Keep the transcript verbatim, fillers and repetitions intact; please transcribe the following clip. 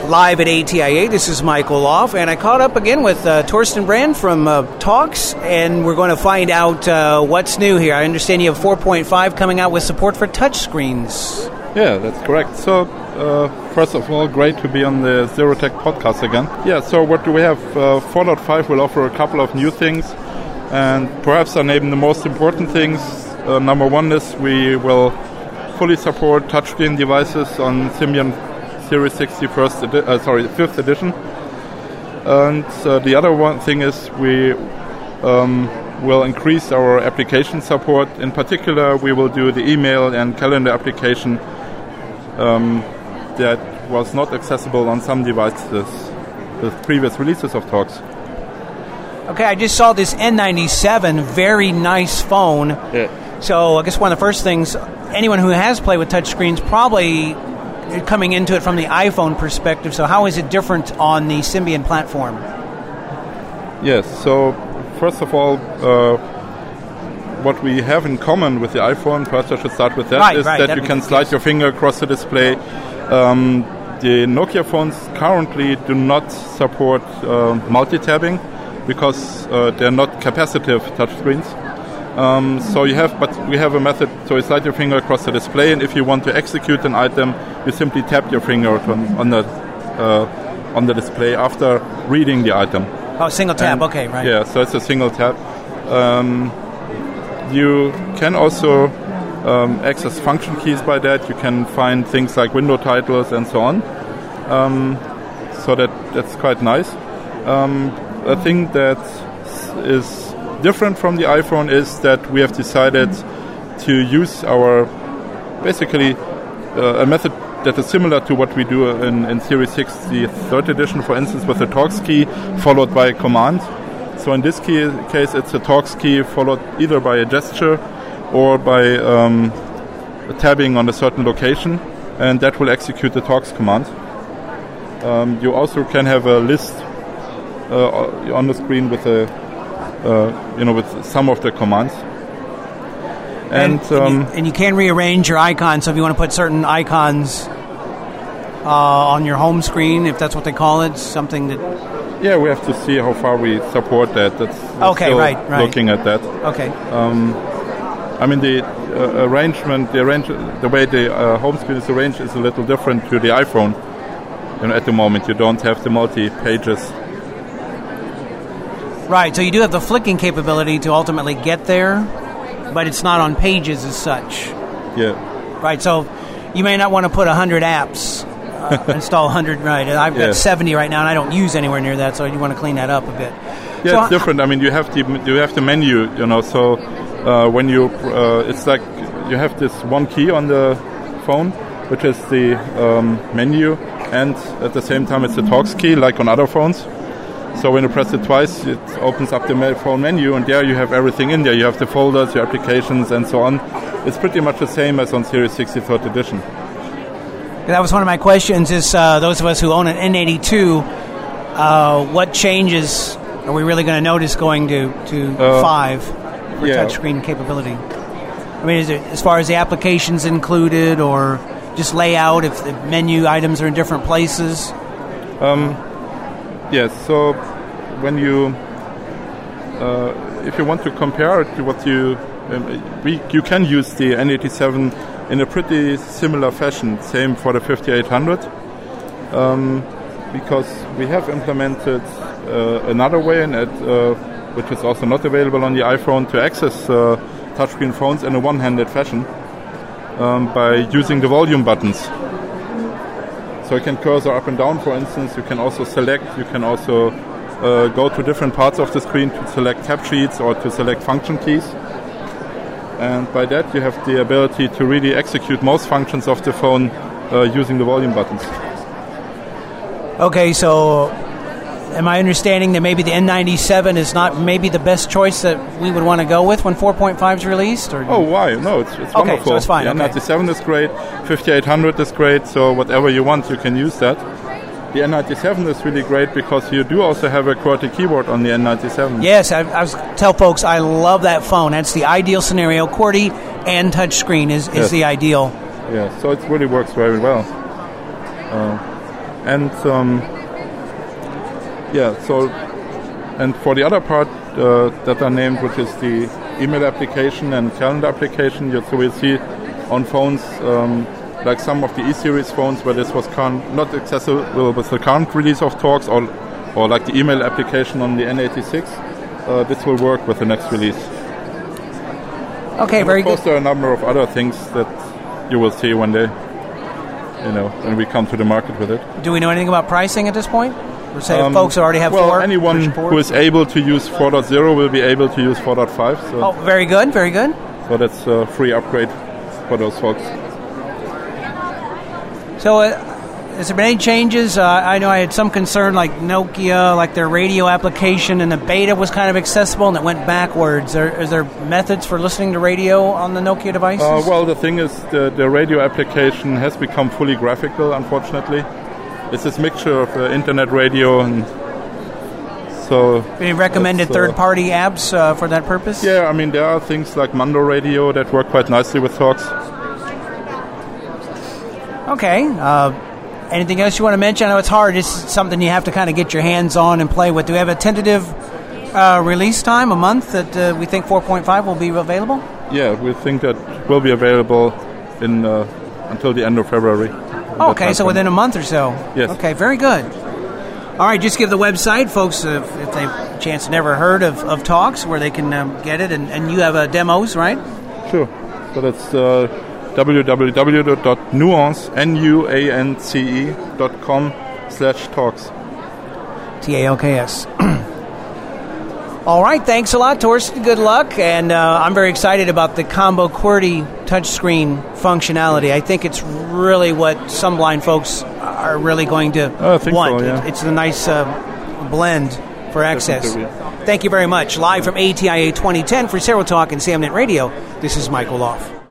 live at A T I A. This is Michael Loff, and I caught up again with uh, Torsten Brand from uh, Talks, and we're going to find out uh, what's new here. I understand you have four point five coming out with support for touchscreens. Yeah, that's correct. So, uh, first of all, great to be on the Zerotech podcast again. Yeah, so what do we have? Uh, four point five will offer a couple of new things, and perhaps I name the most important things. Uh, number one is we will fully support touchscreen devices on Symbian Series sixty first edi- uh, sorry, fifth edition. And uh, the other one thing is we um, will increase our application support. In particular, we will do the email and calendar application um, that was not accessible on some devices with previous releases of Talks. Okay, I just saw this N ninety-seven, very nice phone. Yeah. So I guess one of the first things, anyone who has played with touchscreens probably coming into it from the iPhone perspective. So how is it different on the Symbian platform? Yes, so first of all, uh, what we have in common with the iPhone, first I should start with that, right, is right, that that you can slide your finger across the display. Um, the Nokia phones currently do not support uh, multi-tabbing because uh, they're not capacitive touchscreens. Um, so you have, but we have a method. So you slide your finger across the display, and if you want to execute an item, you simply tap your finger on, on the uh, on the display after reading the item. Oh, single tap. And, okay, right. Yeah, so it's a single tap. Um, you can also um, access function keys by that. You can find things like window titles and so on. Um, so that that's quite nice. Um, a thing that is different from the iPhone is that we have decided to use our, basically, uh, a method that is similar to what we do in, in Series six, the third edition, for instance, with the Talks key followed by a command. So in this key, case, it's a Talks key followed either by a gesture or by um, tabbing on a certain location, and that will execute the Talks command. Um, you also can have a list uh, on the screen with a Uh, you know, with some of the commands. And, and, um, and, you, and you can rearrange your icons, so if you want to put certain icons uh, on your home screen, if that's what they call it, something that... Yeah, we have to see how far we support that. That's okay, still right, right. looking at that. Okay. Um, I mean, the uh, arrangement, the arrange, the way the uh, home screen is arranged is a little different to the iPhone. You know, at the moment, you don't have the multi-pages. Right, so you do have the flicking capability to ultimately get there, but it's not on pages as such. Yeah. Right, so you may not want to put one hundred apps, uh, install one hundred, right. I've got yeah. seventy right now, and I don't use anywhere near that, so you want to clean that up a bit. Yeah, so it's different. I mean, you have the, you have the menu, you know, so uh, when you, uh, it's like you have this one key on the phone, which is the um, menu, and at the same time it's the Talks key, like on other phones. So when you press it twice, it opens up the phone menu, and there you have everything in there. You have the folders, your applications, and so on. It's pretty much the same as on Series sixty third edition. That was one of my questions, is uh, those of us who own an N eighty-two, uh, what changes are we really going to notice going to, to uh, five for yeah. touchscreen capability? I mean, is it as far as the applications included, or just layout, if the menu items are in different places? Um... Yes, so when you, uh, if you want to compare it to what you, um, we, you can use the N eighty-seven in a pretty similar fashion, same for the fifty-eight hundred, um, because we have implemented uh, another way, in it, uh, which is also not available on the iPhone, to access uh, touchscreen phones in a one-handed fashion um, by using the volume buttons. So you can cursor up and down, for instance. You can also select, you can also uh, go to different parts of the screen to select tab sheets or to select function keys. And by that you have the ability to really execute most functions of the phone uh, using the volume buttons. Okay, so am I understanding that maybe the N ninety-seven is not maybe the best choice that we would want to go with when four point five is released? Or? Oh, why? No, it's, it's okay, wonderful. So it's fine. The okay. N ninety-seven is great, fifty-eight hundred is great, so whatever you want, you can use that. The N ninety-seven is really great because you do also have a QWERTY keyboard on the N ninety-seven. Yes, I, I was tell folks I love that phone. That's the ideal scenario. QWERTY and touchscreen is, is yes. the ideal. Yeah, so it really works very well. Uh, And um, yeah, so and for the other part uh, that are named, which is the email application and calendar application, you, so we'll see on phones um, like some of the E-Series phones where this was current, not accessible with the current release of Talks, or or like the email application on the N eighty-six. Uh, this will work with the next release. Okay, and very of course, good. There are a number of other things that you will see when they, you know, when we come to the market with it. Do we know anything about pricing at this point? Or say Um, folks who already have well, four? anyone who is able to use four point oh will be able to use four point five. So, oh, very good, very good. So that's a free upgrade for those folks. So, uh, has there been any changes? Uh, I know I had some concern, like Nokia, like their radio application, and the beta was kind of accessible, and it went backwards. Are, is there methods for listening to radio on the Nokia devices? Uh, well, the thing is, the, the radio application has become fully graphical, unfortunately. It's this mixture of uh, internet radio and so... Any recommended uh, third-party apps uh, for that purpose? Yeah, I mean, there are things like Mando Radio that work quite nicely with Talks. Okay. Uh, anything else you want to mention? I know it's hard. It's something you have to kind of get your hands on and play with. Do we have a tentative uh, release time, a month, that uh, we think four point five will be available? Yeah, we think that will be available in uh, until the end of February. Okay, so within a month or so. Yes. Okay, very good. All right, just give the website, folks, uh, if they've chance never heard of, of Talks, where they can um, get it. And, and you have uh, demos, right? Sure. So that's uh, w w w dot nuance, N U A N C E, dot com slash talks. T A L K S. All right, thanks a lot, Torsten. Good luck. And uh, I'm very excited about the Combo QWERTY touchscreen functionality. I think it's really what some blind folks are really going to I think want. So, yeah. it, it's a nice uh, blend for access. Thank you very much. Live from A T I A twenty ten for Cero Talk and SamNet Radio, this is Michael Loff.